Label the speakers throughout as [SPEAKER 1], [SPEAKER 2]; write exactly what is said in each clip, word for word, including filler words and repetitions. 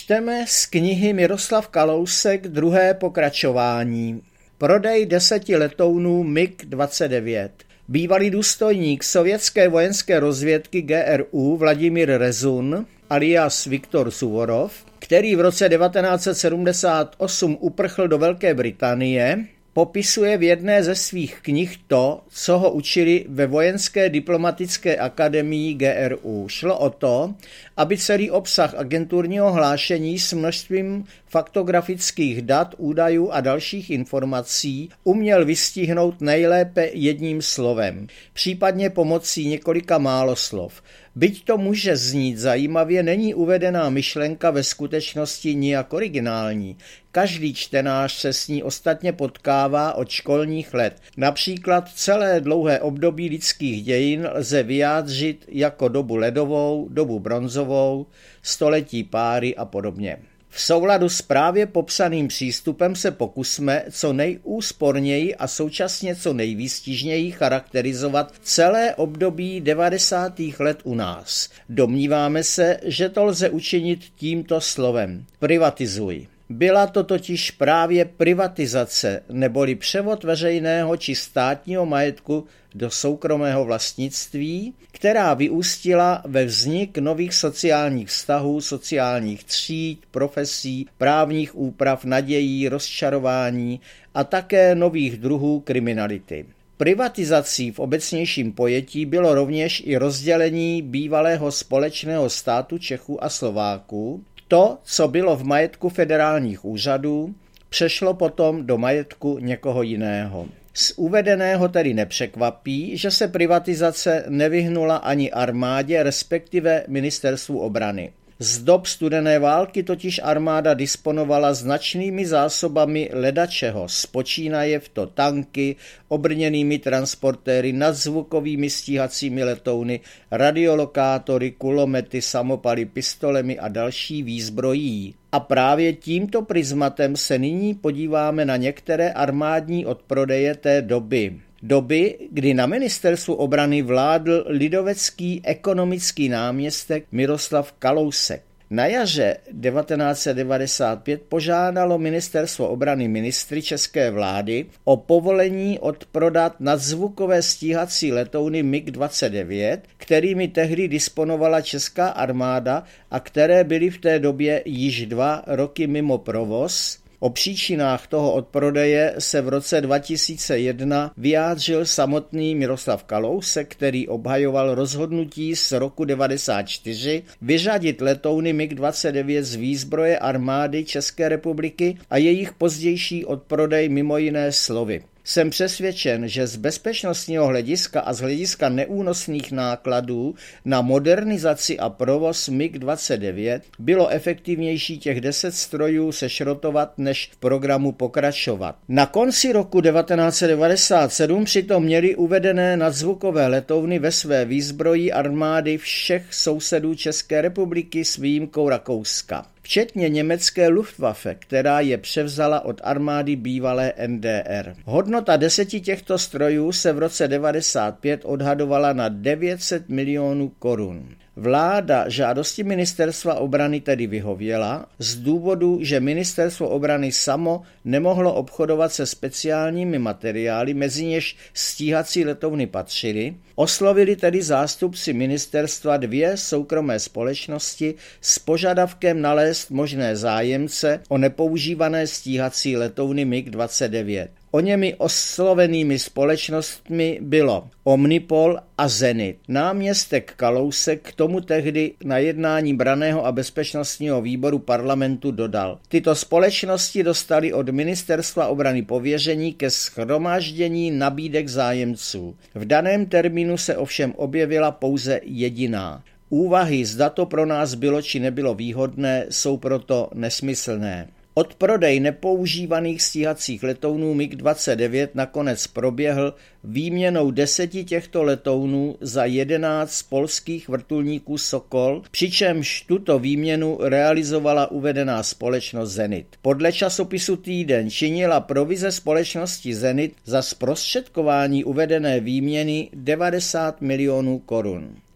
[SPEAKER 1] Čteme z knihy Miroslav Kalousek druhé pokračování. Prodej deseti letounů M I G dvacet devět. Bývalý důstojník sovětské vojenské rozvědky G R U Vladimír Rezun alias Viktor Suvorov, který v roce devatenáct set sedmdesát osm uprchl do Velké Británie, popisuje v jedné ze svých knih to, co ho učili ve vojenské diplomatické akademii G R U. Šlo o to, aby celý obsah agenturního hlášení s množstvím faktografických dat, údajů a dalších informací uměl vystihnout nejlépe jedním slovem, případně pomocí několika málo slov. Byť to může znít zajímavě, není uvedená myšlenka ve skutečnosti nijak originální. Každý čtenář se s ní ostatně potkává od školních let. Například celé dlouhé období lidských dějin lze vyjádřit jako dobu ledovou, dobu bronzovou, století páry a podobně. V souladu s právě popsaným přístupem se pokusme co nejúsporněji a současně co nejvýstižněji charakterizovat celé období devadesátých let u nás. Domníváme se, že to lze učinit tímto slovem. Privatizuj. Byla to totiž právě privatizace, neboli převod veřejného či státního majetku do soukromého vlastnictví, která vyústila ve vznik nových sociálních vztahů, sociálních tříd, profesí, právních úprav, nadějí, rozčarování a také nových druhů kriminality. Privatizací v obecnějším pojetí bylo rovněž i rozdělení bývalého společného státu Čechů a Slováků. To, co bylo v majetku federálních úřadů, přešlo potom do majetku někoho jiného. Z uvedeného tedy nepřekvapí, že se privatizace nevyhnula ani armádě, respektive ministerstvu obrany. Z dob studené války totiž armáda disponovala značnými zásobami ledačeho, spočínaje v to tanky, obrněnými transportéry, nadzvukovými stíhacími letouny, radiolokátory, kulomety, samopaly, pistolemi a další výzbrojí. A právě tímto prismatem se nyní podíváme na některé armádní odprodeje té doby. Doby, kdy na ministerstvu obrany vládl lidovecký ekonomický náměstek Miroslav Kalousek. Na jaře devatenáct set devadesát pět požádalo ministerstvo obrany ministry české vlády o povolení odprodat nadzvukové stíhací letouny M I G dvacet devět, kterými tehdy disponovala česká armáda a které byly v té době již dva roky mimo provoz. O příčinách toho odprodeje se v roce dva tisíce jedna vyjádřil samotný Miroslav Kalousek, který obhajoval rozhodnutí z roku devadesát čtyři vyřadit letouny M I G dvacet devět z výzbroje armády České republiky a jejich pozdější odprodej mimo jiné slovy. Jsem přesvědčen, že z bezpečnostního hlediska a z hlediska neúnosných nákladů na modernizaci a provoz M I G dvacet devět bylo efektivnější těch deset strojů sešrotovat, než v programu pokračovat. Na konci roku devatenáct set devadesát sedm přitom měly uvedené nadzvukové letouny ve své výzbroji armády všech sousedů České republiky s výjimkou Rakouska, včetně německé Luftwaffe, která je převzala od armády bývalé N D R. Hodnota deseti těchto strojů se v roce devadesát pět odhadovala na devět set milionů korun. Vláda žádosti ministerstva obrany tedy vyhověla z důvodu, že ministerstvo obrany samo nemohlo obchodovat se speciálními materiály, mezi něž stíhací letouny patřily. Oslovili tedy zástupci ministerstva dvě soukromé společnosti s požadavkem nalézt možné zájemce o nepoužívané stíhací letouny M I G dvacet devět. O němi oslovenými společnostmi bylo Omnipol a Zenit. Náměstek Kalousek k tomu tehdy na jednání branného a bezpečnostního výboru parlamentu dodal: tyto společnosti dostaly od ministerstva obrany pověření ke shromáždění nabídek zájemců. V daném termínu se ovšem objevila pouze jediná. Úvahy, zda to pro nás bylo či nebylo výhodné, jsou proto nesmyslné. Odprodej nepoužívaných stíhacích letounů M I G dvacet devět nakonec proběhl výměnou deseti těchto letounů za jedenáct polských vrtulníků Sokol, přičemž tuto výměnu realizovala uvedená společnost Zenit. Podle časopisu Týden činila provize společnosti Zenit za zprostředkování uvedené výměny devadesát milionů korun.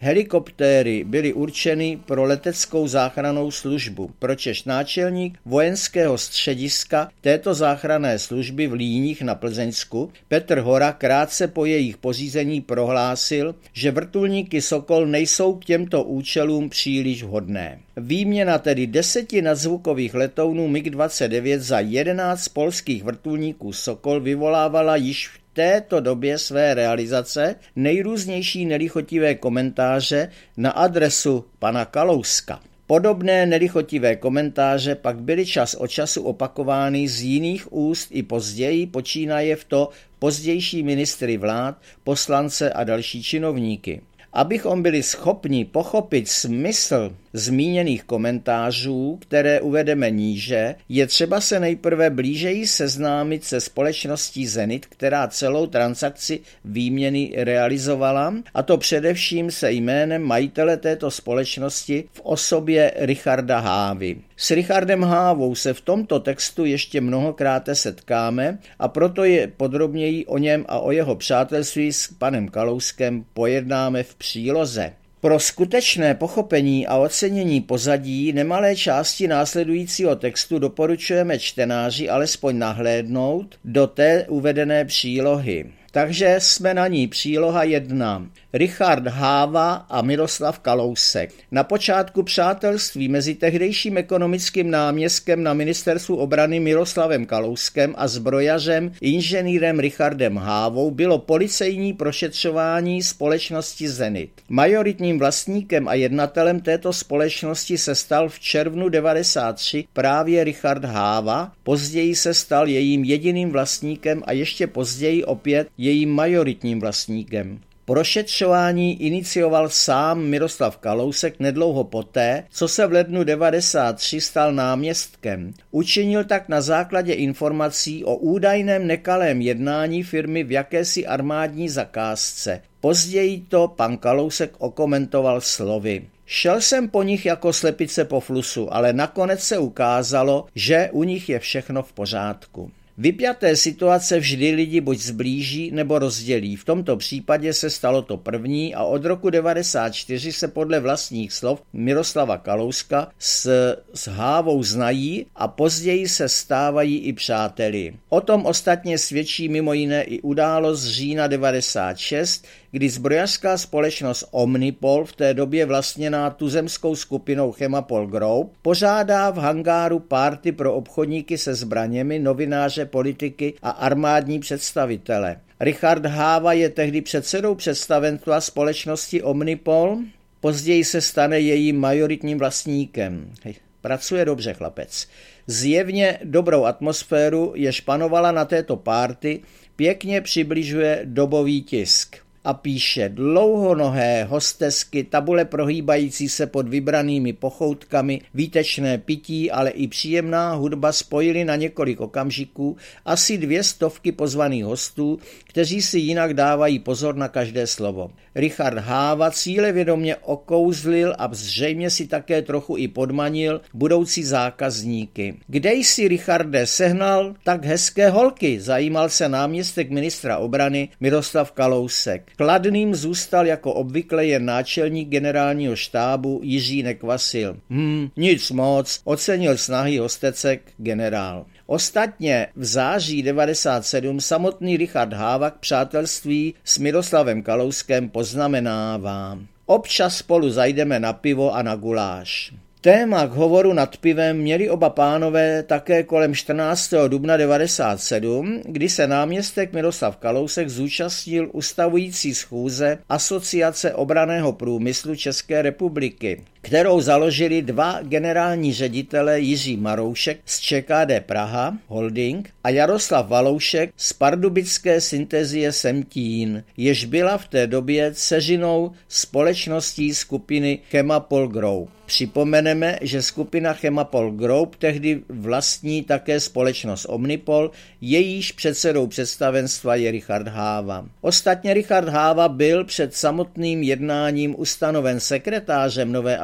[SPEAKER 1] Helikoptéry byly určeny pro leteckou záchrannou službu, pročež náčelník vojenského střediska této záchranné služby v Líních na Plzeňsku Petr Hora krátce po jejich pořízení prohlásil, že vrtulníky Sokol nejsou k těmto účelům příliš vhodné. Výměna tedy deseti nadzvukových letounů MiG dvacet devět za jedenáct polských vrtulníků Sokol vyvolávala již v této době své realizace nejrůznější nelichotivé komentáře na adresu pana Kalouska. Podobné nelichotivé komentáře pak byly čas od času opakovány z jiných úst i později, počínaje v to pozdější ministry vlád, poslance a další činovníky. Abychom byli schopni pochopit smysl zmíněných komentářů, které uvedeme níže, je třeba se nejprve blížeji seznámit se společností Zenit, která celou transakci výměny realizovala, a to především se jménem majitele této společnosti v osobě Richarda Hávy. S Richardem Hávou se v tomto textu ještě mnohokrát setkáme a proto je podrobněji o něm a o jeho přátelství s panem Kalouskem pojednáme v příloze. Pro skutečné pochopení a ocenění pozadí nemalé části následujícího textu doporučujeme čtenáři alespoň nahlédnout do té uvedené přílohy. Takže jsme na ní příloha jedna. Richard Háva a Miroslav Kalousek. Na počátku přátelství mezi tehdejším ekonomickým náměstkem na ministerstvu obrany Miroslavem Kalouskem a zbrojařem inženýrem Richardem Hávou bylo policejní prošetřování společnosti Zenit. Majoritním vlastníkem a jednatelem této společnosti se stal v červnu devadesát tři právě Richard Háva, později se stal jejím jediným vlastníkem a ještě později opět jejím majoritním vlastníkem. Prošetřování inicioval sám Miroslav Kalousek nedlouho poté, co se v lednu devadesát tři stal náměstkem. Učinil tak na základě informací o údajném nekalém jednání firmy v jakési armádní zakázce. Později to pan Kalousek okomentoval slovy: Šel jsem po nich jako slepice po flusu, ale nakonec se ukázalo, že u nich je všechno v pořádku. Vypjaté situace vždy lidi buď zblíží nebo rozdělí. V tomto případě se stalo to první a od roku devadesát čtyři se podle vlastních slov Miroslava Kalouska s, s Hávou znají a později se stávají i přáteli. O tom ostatně svědčí mimo jiné i událost z října devadesát šest, kdy zbrojařská společnost Omnipol, v té době vlastněná tuzemskou skupinou Chemapol Group, pořádá v hangáru párty pro obchodníky se zbraněmi, novináře, politiky a armádní představitele. Richard Háva je tehdy předsedou představenstva společnosti Omnipol, později se stane jejím majoritním vlastníkem. Hej, pracuje dobře chlapec. Zjevně dobrou atmosféru, jež panovala na této párty, pěkně přibližuje dobový tisk. A píše: dlouhonohé hostesky, tabule prohýbající se pod vybranými pochoutkami, výtečné pití, ale i příjemná hudba spojily na několik okamžiků asi dvě stovky pozvaných hostů, kteří si jinak dávají pozor na každé slovo. Richard Háva cílevědomě okouzlil a zřejmě si také trochu i podmanil budoucí zákazníky. Kde jsi, Richarde, sehnal tak hezké holky? Zajímal se náměstek ministra obrany Miroslav Kalousek. Kladným zůstal jako obvykle jen náčelník generálního štábu Jiří Nekvasil. Hm, nic moc, ocenil snahy hostecek generál. Ostatně v září devadesát sedm samotný Richard Háva k přátelství s Miroslavem Kalouskem poznamenává: občas spolu zajdeme na pivo a na guláš. Téma k hovoru nad pivem měli oba pánové také kolem čtrnáctého dubna devadesát sedm, kdy se náměstek Miroslav Kalousek zúčastnil ustavující schůze Asociace obranného průmyslu České republiky, kterou založili dva generální ředitelé Jiří Maroušek z ČKD Praha Holding a Jaroslav Valoušek z pardubické Syntezie Semtín, jež byla v té době dceřinou společností skupiny Chemapol Group. Připomeneme, že skupina Chemapol Group tehdy vlastní také společnost Omnipol, jejíž předsedou představenstva je Richard Háva. Ostatně Richard Háva byl před samotným jednáním ustanoven sekretářem nové asociace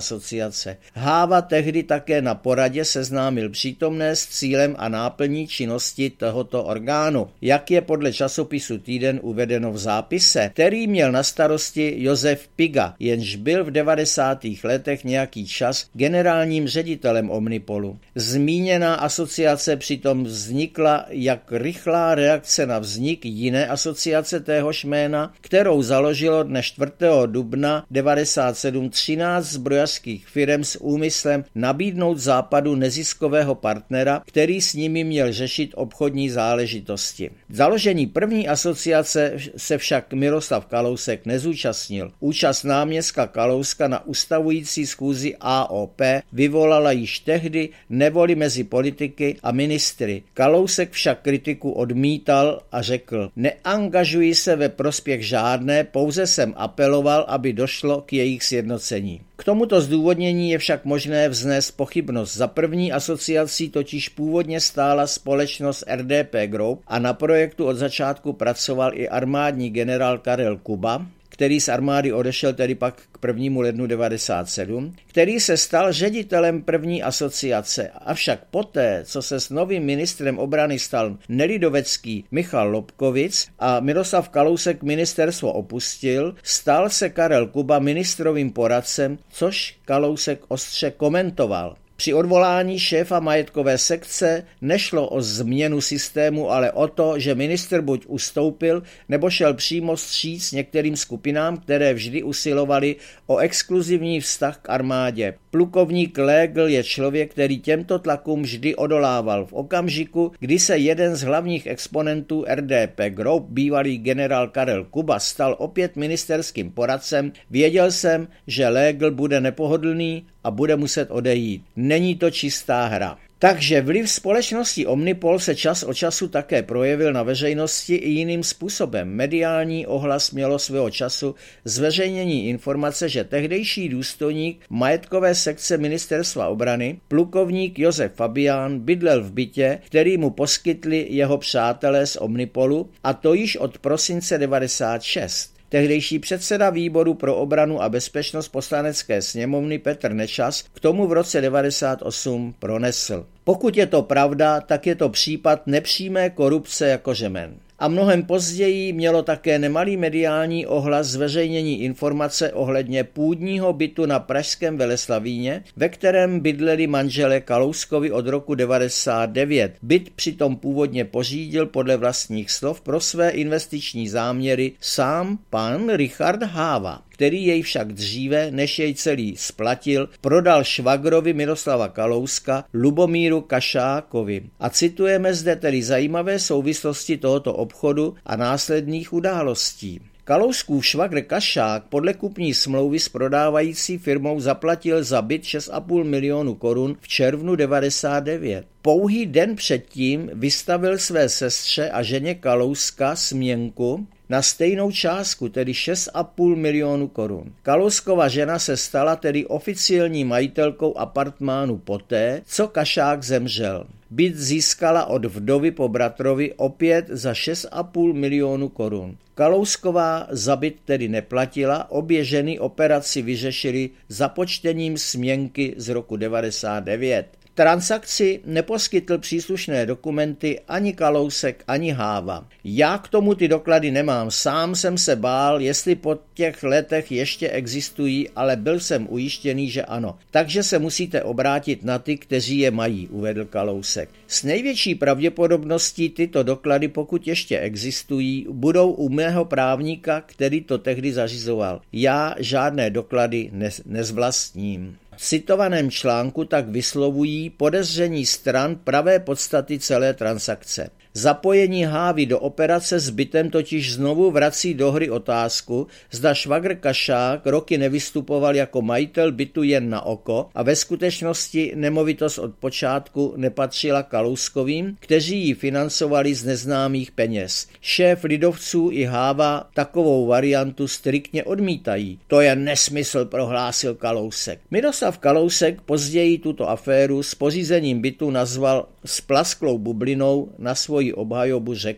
[SPEAKER 1] asociace. Háva tehdy také na poradě seznámil přítomné s cílem a náplní činnosti tohoto orgánu, jak je podle časopisu Týden uvedeno v zápise, který měl na starosti Josef Piga, jenž byl v devadesátých letech nějaký čas generálním ředitelem Omnipolu. Zmíněná asociace přitom vznikla jak rychlá reakce na vznik jiné asociace téhož jména, kterou založilo dne čtvrtého dubna devadesát sedm třináct zbrojařských firem s úmyslem nabídnout Západu neziskového partnera, který s nimi měl řešit obchodní záležitosti. Založení první asociace se však Miroslav Kalousek nezúčastnil. Účast náměstka Kalouska na ustavující schůzi A O P vyvolala již tehdy nevoli mezi politiky a ministry. Kalousek však kritiku odmítal a řekl: neangažuji se ve prospěch žádné, pouze jsem apeloval, aby došlo k jejich sjednocení. K tomuto zdůvodnění je však možné vznést pochybnost. Za první asociací totiž původně stála společnost R D P Group a na projektu od začátku pracoval i armádní generál Karel Kuba, který z armády odešel tedy pak k prvnímu lednu devadesát sedm, který se stal ředitelem první asociace. Avšak poté, co se s novým ministrem obrany stal nelidovecký Michal Lobkovic a Miroslav Kalousek ministerstvo opustil, stal se Karel Kuba ministrovým poradcem, což Kalousek ostře komentoval. Při odvolání šéfa majetkové sekce nešlo o změnu systému, ale o to, že ministr buď ustoupil, nebo šel přímo vstříc některým skupinám, které vždy usilovaly o exkluzivní vztah k armádě. Plukovník Légl je člověk, který těmto tlakům vždy odolával. V okamžiku, kdy se jeden z hlavních exponentů R D P Group, bývalý generál Karel Kuba, stal opět ministerským poradcem, věděl jsem, že Légl bude nepohodlný a bude muset odejít. Není to čistá hra. Takže vliv společnosti Omnipol se čas od času také projevil na veřejnosti i jiným způsobem. Mediální ohlas mělo svého času zveřejnění informace, že tehdejší důstojník majetkové sekce ministerstva obrany, plukovník Josef Fabián, bydlel v bytě, který mu poskytli jeho přátelé z Omnipolu, a to již od prosince devadesát šest. Tehdejší předseda výboru pro obranu a bezpečnost Poslanecké sněmovny Petr Nečas k tomu v roce devadesát osm pronesl: pokud je to pravda, tak je to případ nepřímé korupce jako řemen. A mnohem později mělo také nemalý mediální ohlas zveřejnění informace ohledně půdního bytu na pražském Veleslavíně, ve kterém bydleli manželé Kalouskovi od roku devadesát devět. Byt přitom původně pořídil podle vlastních slov pro své investiční záměry sám pan Richard Háva, který jej však dříve, než jej celý splatil, prodal švagrovi Miroslava Kalouska Lubomíru Kašákovi. A citujeme zde tedy zajímavé souvislosti tohoto obchodu a následných událostí. Kalouskův švagr Kašák podle kupní smlouvy s prodávající firmou zaplatil za byt šest a půl milionu korun v červnu devadesát devět. Pouhý den předtím vystavil své sestře a ženě Kalouska směnku na stejnou částku, tedy šest a půl milionu korun. Kalouskova žena se stala tedy oficiální majitelkou apartmánu poté, co Kašák zemřel. Byt získala od vdovy po bratrovi opět za šest a půl milionu korun. Kalousková za byt tedy neplatila, obě ženy operaci vyřešily započtením směnky z roku devadesát devět. Transakci neposkytl příslušné dokumenty ani Kalousek, ani Háva. Já k tomu ty doklady nemám, sám jsem se bál, jestli po těch letech ještě existují, ale byl jsem ujištěný, že ano. Takže se musíte obrátit na ty, kteří je mají, uvedl Kalousek. S největší pravděpodobností tyto doklady, pokud ještě existují, budou u mého právníka, který to tehdy zařizoval. Já žádné doklady nez- nezvlastním. V citovaném článku tak vyslovují podezření stran pravé podstaty celé transakce. Zapojení Hávy do operace s bytem totiž znovu vrací do hry otázku, zda švagr Kašák roky nevystupoval jako majitel bytu jen na oko a ve skutečnosti nemovitost od počátku nepatřila Kalouskovým, kteří ji financovali z neznámých peněz. Šéf lidovců i Háva takovou variantu striktně odmítají. To je nesmysl, prohlásil Kalousek. Miroslav Kalousek později tuto aféru s pořízením bytu nazval splasklou bublinou, na svoji obhajobu řekl: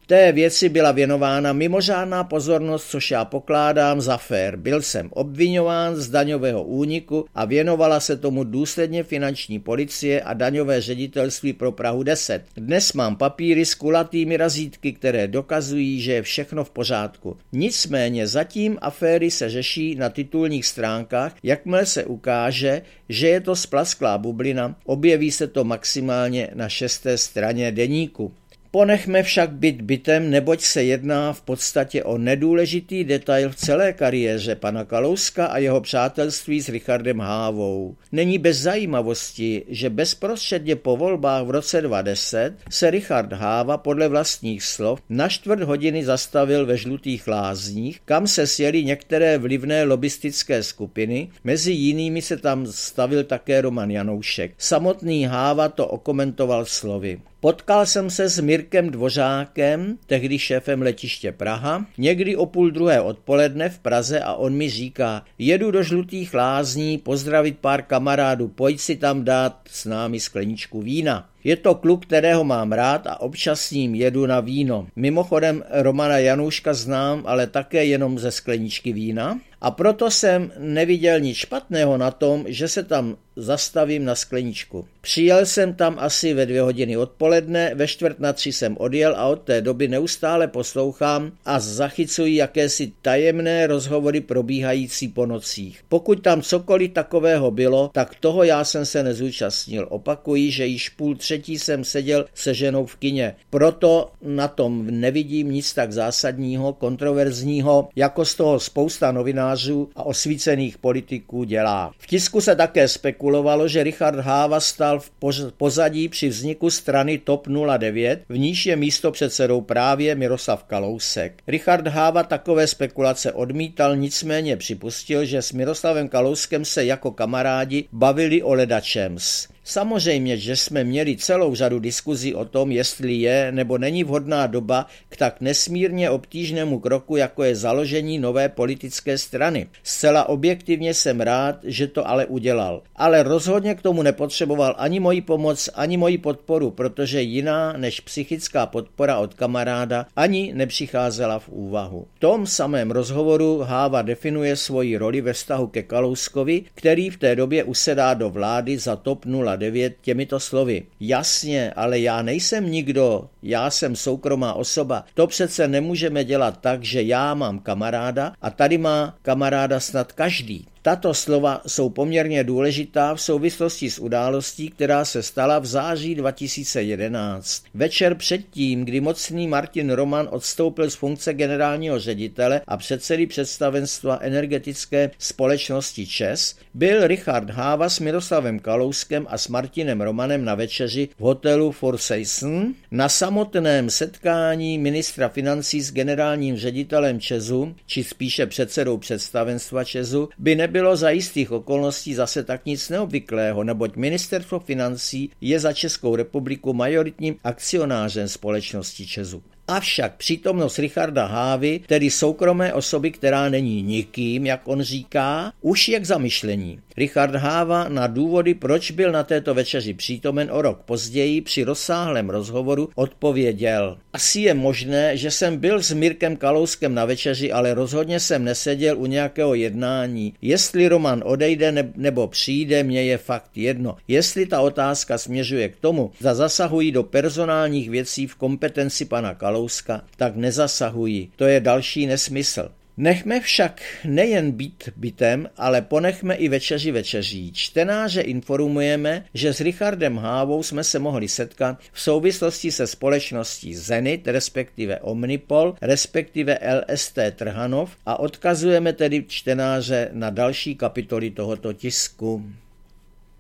[SPEAKER 1] Té věci byla věnována mimořádná pozornost, což já pokládám za fér. Byl jsem obviňován z daňového úniku a věnovala se tomu důsledně finanční policie a daňové ředitelství pro Prahu deset. Dnes mám papíry s kulatými razítky, které dokazují, že je všechno v pořádku. Nicméně zatím aféry se řeší na titulních stránkách, jakmile se ukáže, že je to splasklá bublina, objeví se to maximálně na šesté straně deníku. Ponechme však byt bytem, neboť se jedná v podstatě o nedůležitý detail v celé kariéře pana Kalouska a jeho přátelství s Richardem Hávou. Není bez zajímavosti, že bezprostředně po volbách v roce dva tisíce deset se Richard Háva podle vlastních slov na čtvrt hodiny zastavil ve Žlutých Lázních, kam se sjeli některé vlivné lobistické skupiny, mezi jinými se tam stavil také Roman Janoušek. Samotný Háva to okomentoval slovy. Potkal jsem se s Mirkem Dvořákem, tehdy šéfem letiště Praha, někdy o půl druhé odpoledne v Praze a on mi říká, jedu do Žlutých Lázní pozdravit pár kamarádů, pojď si tam dát s námi skleničku vína. Je to kluk, kterého mám rád a občas s ním jedu na víno. Mimochodem Romana Janouška znám, ale také jenom ze skleničky vína. A proto jsem neviděl nic špatného na tom, že se tam zastavím na skleničku. Přijel jsem tam asi ve dvě hodiny odpoledne, ve čtvrt na tři jsem odjel a od té doby neustále poslouchám a zachycuji jakési tajemné rozhovory probíhající po nocích. Pokud tam cokoliv takového bylo, tak toho já jsem se nezúčastnil. Opakuji, že již půl třetí jsem seděl se ženou v kině. Proto na tom nevidím nic tak zásadního, kontroverzního, jako z toho spousta novinářů a osvícených politiků dělá. V tisku se také spekulovalo, že Richard Háva stál v pozadí při vzniku strany T O P nula devět, v níž je místopředsedou právě Miroslav Kalousek. Richard Háva takové spekulace odmítal, nicméně připustil, že s Miroslavem Kalouskem se jako kamarádi bavili o ledačems. Samozřejmě, že jsme měli celou řadu diskuzí o tom, jestli je nebo není vhodná doba k tak nesmírně obtížnému kroku, jako je založení nové politické strany. Zcela objektivně jsem rád, že to ale udělal. Ale rozhodně k tomu nepotřeboval ani moji pomoc, ani moji podporu, protože jiná než psychická podpora od kamaráda ani nepřicházela v úvahu. V tom samém rozhovoru Háva definuje svoji roli ve vztahu ke Kalouskovi, který v té době usedá do vlády za T O P nula devět těmito slovy. Jasně, ale já nejsem nikdo, já jsem soukromá osoba. To přece nemůžeme dělat tak, že já mám kamaráda a tady má kamaráda snad každý. Tato slova jsou poměrně důležitá v souvislosti s událostí, která se stala v září dva tisíce jedenáct. Večer předtím, kdy mocný Martin Roman odstoupil z funkce generálního ředitele a předsedy představenstva energetické společnosti ČEZ, byl Richard Háva s Miroslavem Kalouskem a s Martinem Romanem na večeři v hotelu Four Seasons. Na samotném setkání ministra financí s generálním ředitelem ČEZu, či spíše předsedou představenstva ČEZu, by nebyl Bylo za jistých okolností zase tak nic neobvyklého, neboť ministerstvo financí je za Českou republiku majoritním akcionářem společnosti ČEZu. Avšak přítomnost Richarda Hávy, tedy soukromé osoby, která není nikým, jak on říká, už je k zamyšlení. Richard Háva na důvody, proč byl na této večeři přítomen o rok později při rozsáhlém rozhovoru odpověděl. Asi je možné, že jsem byl s Mirkem Kalouskem na večeři, ale rozhodně jsem neseděl u nějakého jednání. Jestli Roman odejde nebo přijde, mně je fakt jedno. Jestli ta otázka směřuje k tomu, zda zasahují do personálních věcí v kompetenci pana Kalouska, tak nezasahují. To je další nesmysl. Nechme však nejen být bytem, ale ponechme i večeři večeří. Čtenáře informujeme, že s Richardem Hávou jsme se mohli setkat v souvislosti se společností Zenit, respektive Omnipol, respektive L S T Trhanov a odkazujeme tedy čtenáře na další kapitoly tohoto tisku.